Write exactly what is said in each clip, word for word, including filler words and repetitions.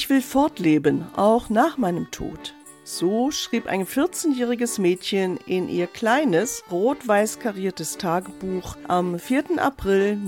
Ich will fortleben, auch nach meinem Tod. So schrieb ein vierzehnjähriges Mädchen in ihr kleines, rot-weiß kariertes Tagebuch am vierten April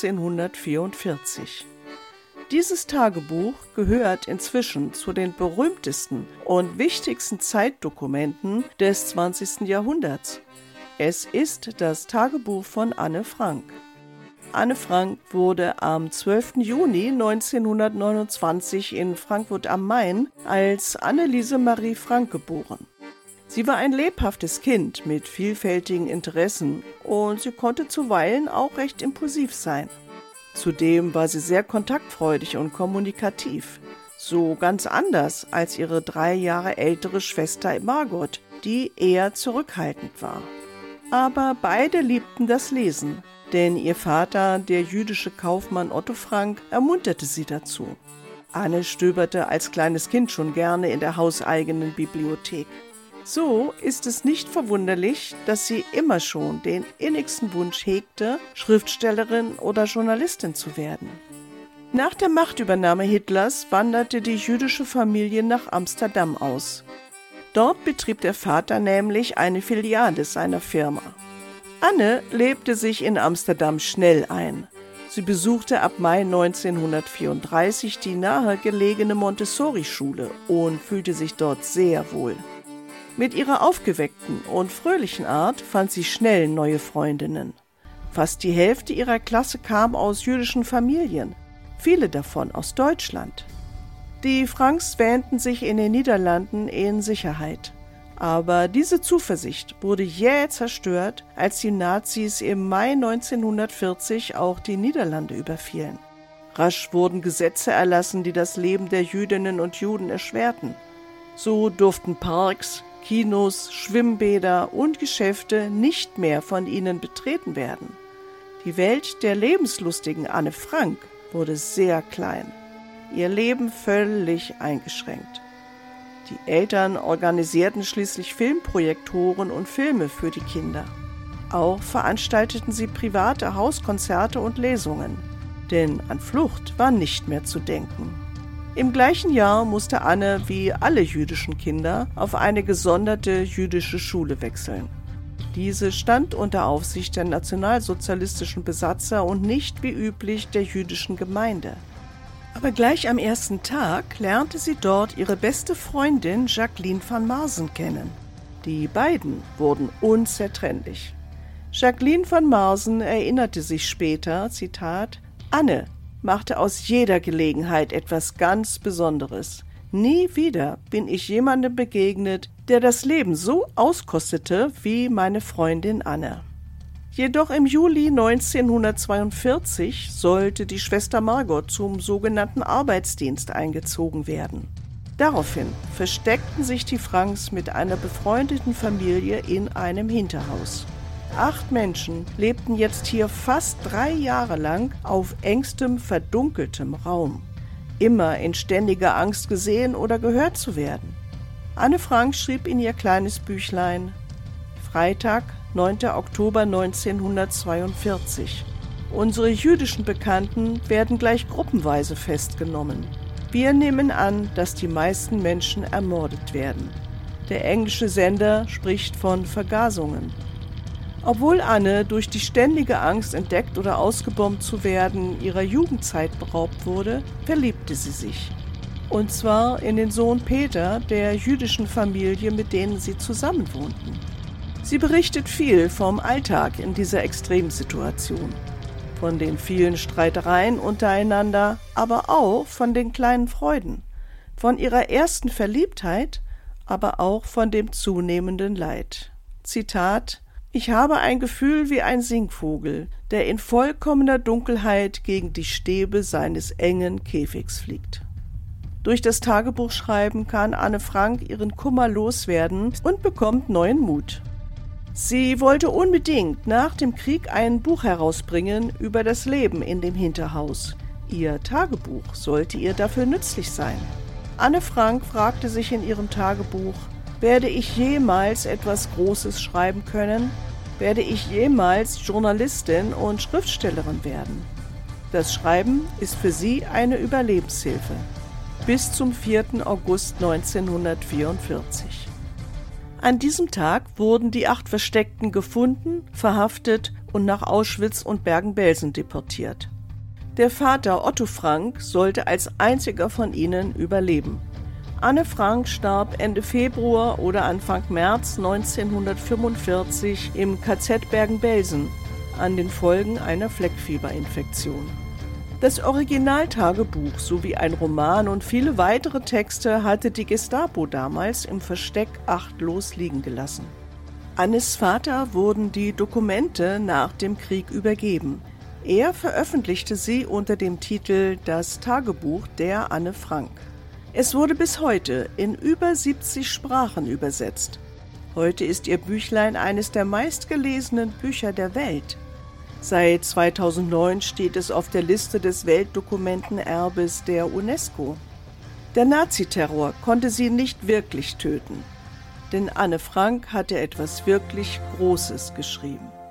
neunzehnhundertvierundvierzig. Dieses Tagebuch gehört inzwischen zu den berühmtesten und wichtigsten Zeitdokumenten des zwanzigsten Jahrhunderts. Es ist das Tagebuch von Anne Frank. Anne Frank wurde am zwölften Juni neunzehnhundertneunundzwanzig in Frankfurt am Main als Anneliese Marie Frank geboren. Sie war ein lebhaftes Kind mit vielfältigen Interessen und sie konnte zuweilen auch recht impulsiv sein. Zudem war sie sehr kontaktfreudig und kommunikativ, so ganz anders als ihre drei Jahre ältere Schwester Margot, die eher zurückhaltend war. Aber beide liebten das Lesen, denn ihr Vater, der jüdische Kaufmann Otto Frank, ermunterte sie dazu. Anne stöberte als kleines Kind schon gerne in der hauseigenen Bibliothek. So ist es nicht verwunderlich, dass sie immer schon den innigsten Wunsch hegte, Schriftstellerin oder Journalistin zu werden. Nach der Machtübernahme Hitlers wanderte die jüdische Familie nach Amsterdam aus. Dort betrieb der Vater nämlich eine Filiale seiner Firma. Anne lebte sich in Amsterdam schnell ein. Sie besuchte ab Mai neunzehnhundertvierunddreißig die nahegelegene Montessori-Schule und fühlte sich dort sehr wohl. Mit ihrer aufgeweckten und fröhlichen Art fand sie schnell neue Freundinnen. Fast die Hälfte ihrer Klasse kam aus jüdischen Familien, viele davon aus Deutschland. Die Franks wähnten sich in den Niederlanden in Sicherheit. Aber diese Zuversicht wurde jäh zerstört, als die Nazis im Mai neunzehnhundertvierzig auch die Niederlande überfielen. Rasch wurden Gesetze erlassen, die das Leben der Jüdinnen und Juden erschwerten. So durften Parks, Kinos, Schwimmbäder und Geschäfte nicht mehr von ihnen betreten werden. Die Welt der lebenslustigen Anne Frank wurde sehr klein, ihr Leben völlig eingeschränkt. Die Eltern organisierten schließlich Filmprojektoren und Filme für die Kinder. Auch veranstalteten sie private Hauskonzerte und Lesungen, denn an Flucht war nicht mehr zu denken. Im gleichen Jahr musste Anne, wie alle jüdischen Kinder, auf eine gesonderte jüdische Schule wechseln. Diese stand unter Aufsicht der nationalsozialistischen Besatzer und nicht wie üblich der jüdischen Gemeinde. Aber gleich am ersten Tag lernte sie dort ihre beste Freundin Jacqueline van Marsen kennen. Die beiden wurden unzertrennlich. Jacqueline van Marsen erinnerte sich später, Zitat, Anne machte aus jeder Gelegenheit etwas ganz Besonderes. Nie wieder bin ich jemandem begegnet, der das Leben so auskostete wie meine Freundin Anne. Jedoch im Juli neunzehnhundertzweiundvierzig sollte die Schwester Margot zum sogenannten Arbeitsdienst eingezogen werden. Daraufhin versteckten sich die Franks mit einer befreundeten Familie in einem Hinterhaus. Acht Menschen lebten jetzt hier fast drei Jahre lang auf engstem, verdunkeltem Raum. Immer in ständiger Angst gesehen oder gehört zu werden. Anne Frank schrieb in ihr kleines Büchlein: Freitag, neunter Oktober neunzehnhundertzweiundvierzig. Unsere jüdischen Bekannten werden gleich gruppenweise festgenommen. Wir nehmen an, dass die meisten Menschen ermordet werden. Der englische Sender spricht von Vergasungen. Obwohl Anne durch die ständige Angst, entdeckt oder ausgebombt zu werden, ihrer Jugendzeit beraubt wurde, verliebte sie sich. Und zwar in den Sohn Peter der jüdischen Familie, mit denen sie zusammenwohnten. Sie berichtet viel vom Alltag in dieser Extremsituation, von den vielen Streitereien untereinander, aber auch von den kleinen Freuden, von ihrer ersten Verliebtheit, aber auch von dem zunehmenden Leid. Zitat: Ich habe ein Gefühl wie ein Singvogel, der in vollkommener Dunkelheit gegen die Stäbe seines engen Käfigs fliegt. Durch das Tagebuchschreiben kann Anne Frank ihren Kummer loswerden und bekommt neuen Mut. Sie wollte unbedingt nach dem Krieg ein Buch herausbringen über das Leben in dem Hinterhaus. Ihr Tagebuch sollte ihr dafür nützlich sein. Anne Frank fragte sich in ihrem Tagebuch: Werde ich jemals etwas Großes schreiben können? Werde ich jemals Journalistin und Schriftstellerin werden? Das Schreiben ist für sie eine Überlebenshilfe. bis zum vierten August neunzehnhundertvierundvierzig. An diesem Tag wurden die acht Versteckten gefunden, verhaftet und nach Auschwitz und Bergen-Belsen deportiert. Der Vater Otto Frank sollte als einziger von ihnen überleben. Anne Frank starb Ende Februar oder Anfang März neunzehnhundertfünfundvierzig im K Z Bergen-Belsen an den Folgen einer Fleckfieberinfektion. Das Originaltagebuch sowie ein Roman und viele weitere Texte hatte die Gestapo damals im Versteck achtlos liegen gelassen. Annes Vater wurden die Dokumente nach dem Krieg übergeben. Er veröffentlichte sie unter dem Titel Das Tagebuch der Anne Frank. Es wurde bis heute in über siebzig Sprachen übersetzt. Heute ist ihr Büchlein eines der meistgelesenen Bücher der Welt. Seit zweitausendneun steht es auf der Liste des Weltdokumentenerbes der UNESCO. Der Naziterror konnte sie nicht wirklich töten, denn Anne Frank hatte etwas wirklich Großes geschrieben.